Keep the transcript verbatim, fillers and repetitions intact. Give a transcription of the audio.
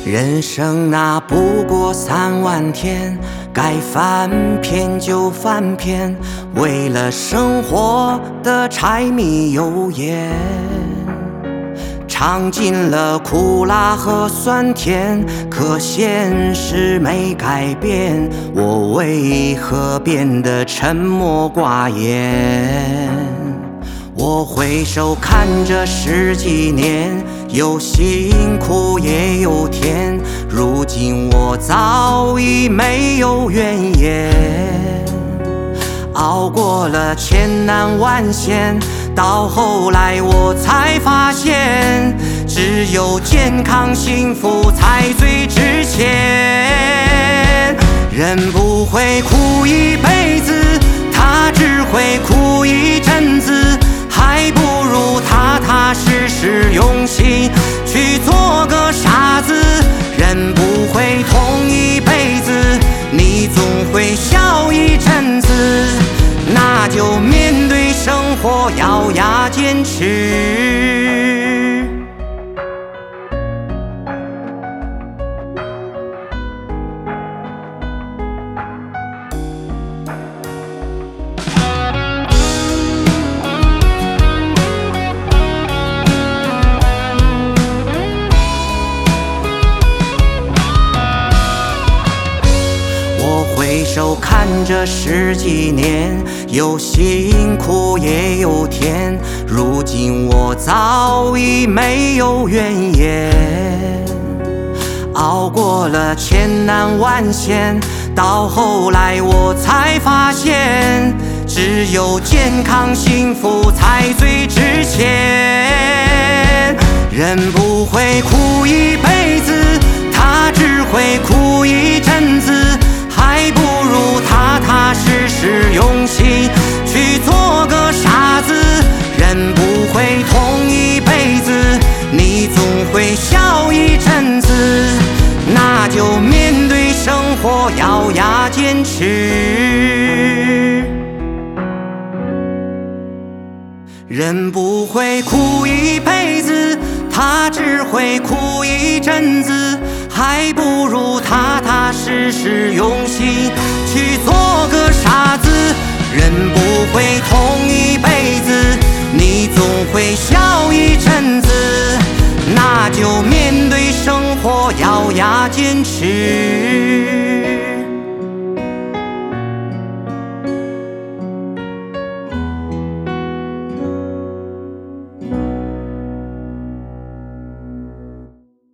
人生那不过三万天，该翻篇就翻篇，为了生活的柴米油盐，尝尽了苦辣和酸甜，可现实没改变，我为何变得沉默寡言？我回首看这十几年，有辛苦也有甜，如今我早已没有怨言。熬过了千难万险，到后来我才发现，只有健康幸福才最值钱。人不会苦一辈子，他只会苦一阵子，还不如踏踏实实用心去做个傻子。人不会痛一辈子，你总会笑一阵子，那就面对生活咬牙坚持。回首看这十几年，有辛苦也有甜，如今我早已没有怨言。熬过了千难万险，到后来我才发现，只有健康幸福才最值钱。人不会苦一辈子，他只会苦一阵子，还不如踏踏实实用心去做个傻子。人不会痛一辈子，你总会笑一阵子，那就面对生活咬牙坚持。人不会苦一辈子，他只会苦一阵子，还不如踏踏实实用心